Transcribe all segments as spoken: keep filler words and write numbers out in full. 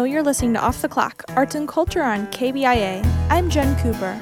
Hello, you're listening to Off the Clock, Arts and Culture on K B I A. I'm Jen Cooper.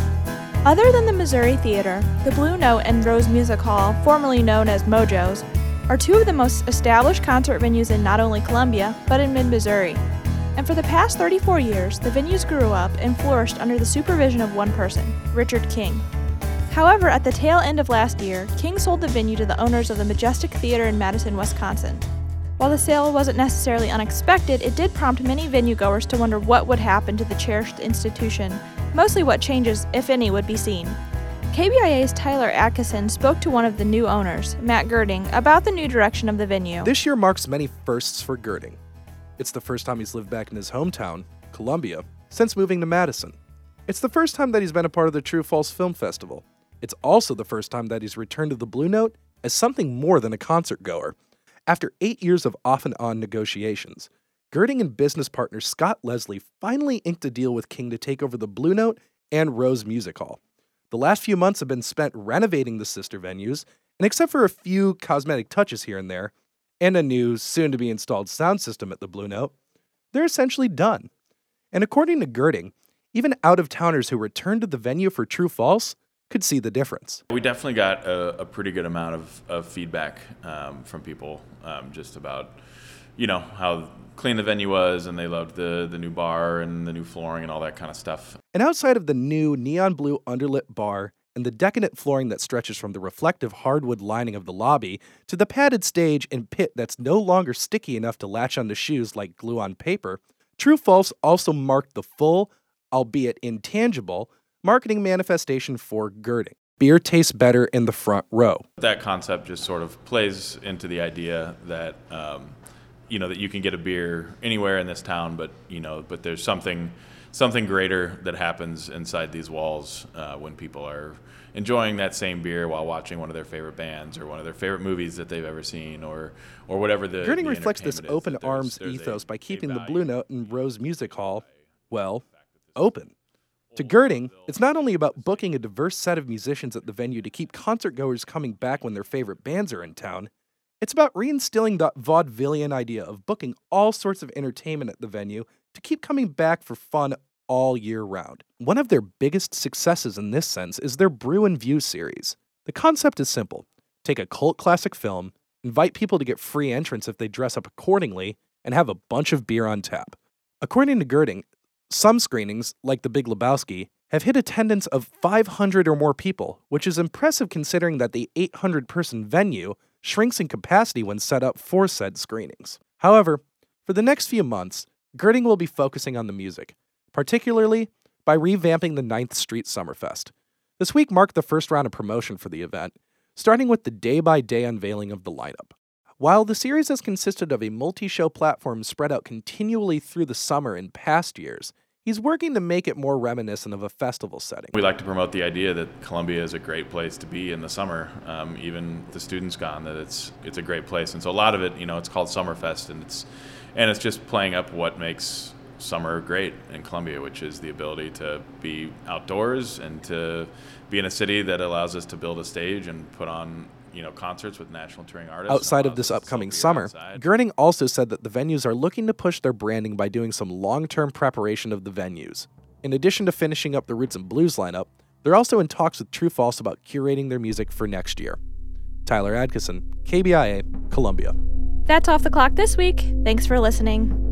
Other than the Missouri Theater, the Blue Note and Rose Music Hall, formerly known as Mojo's, are two of the most established concert venues in not only Columbia, but in mid-Missouri. And for the past thirty-four years, the venues grew up and flourished under the supervision of one person, Richard King. However, at the tail end of last year, King sold the venue to the owners of the Majestic Theater in Madison, Wisconsin. While the sale wasn't necessarily unexpected, it did prompt many venue-goers to wonder what would happen to the cherished institution, mostly what changes, if any, would be seen. K B I A's Tyler Atkinson spoke to one of the new owners, Matt Girding, about the new direction of the venue. This year marks many firsts for Girding. It's the first time he's lived back in his hometown, Columbia, since moving to Madison. It's the first time that he's been a part of the True False Film Festival. It's also the first time that he's returned to the Blue Note as something more than a concert goer. After eight years of off and on negotiations, Girding and business partner Scott Leslie finally inked a deal with King to take over the Blue Note and Rose Music Hall. The last few months have been spent renovating the sister venues, and except for a few cosmetic touches here and there, and a new, soon-to-be-installed sound system at the Blue Note, they're essentially done. And according to Girding, even out-of-towners who returned to the venue for True False could see the difference. We definitely got a, a pretty good amount of, of feedback um, from people um, just about, you know, how clean the venue was, and they loved the, the new bar and the new flooring and all that kind of stuff. And outside of the new neon blue underlit bar and the decadent flooring that stretches from the reflective hardwood lining of the lobby to the padded stage and pit that's no longer sticky enough to latch onto shoes like glue on paper, True False also marked the full, albeit intangible, marketing manifestation for Girding. Beer tastes better in the front row. That concept just sort of plays into the idea that, um, you know, that you can get a beer anywhere in this town, but, you know, but there's something something greater that happens inside these walls uh, when people are enjoying that same beer while watching one of their favorite bands or one of their favorite movies that they've ever seen, or or whatever the Girding the reflects this entertainment is, open that there's- arms there's ethos a- by a keeping the value. Blue Note and Rose Music Hall, well, open. To Girding, it's not only about booking a diverse set of musicians at the venue to keep concertgoers coming back when their favorite bands are in town. It's about reinstilling the vaudevillian idea of booking all sorts of entertainment at the venue to keep coming back for fun all year round. One of their biggest successes in this sense is their Brew and View series. The concept is simple. Take a cult classic film, invite people to get free entrance if they dress up accordingly, and have a bunch of beer on tap. According to Girding, some screenings, like The Big Lebowski, have hit attendance of five hundred or more people, which is impressive considering that the eight hundred person venue shrinks in capacity when set up for said screenings. However, for the next few months, Girding will be focusing on the music, particularly by revamping the ninth Street Summerfest. This week marked the first round of promotion for the event, starting with the day-by-day unveiling of the lineup. While the series has consisted of a multi-show platform spread out continually through the summer in past years, he's working to make it more reminiscent of a festival setting. We like to promote the idea that Columbia is a great place to be in the summer, um, even the students gone, that it's it's a great place. And so a lot of it, you know, it's called Summerfest, and it's and it's just playing up what makes summer great in Columbia, which is the ability to be outdoors and to be in a city that allows us to build a stage and put on, you know, concerts with national touring artists. Outside of this upcoming summer, Girding also said that the venues are looking to push their branding by doing some long-term preparation of the venues. In addition to finishing up the Roots and Blues lineup, they're also in talks with True False about curating their music for next year. Tyler Atkinson, K B I A, Columbia. That's Off the Clock this week. Thanks for listening.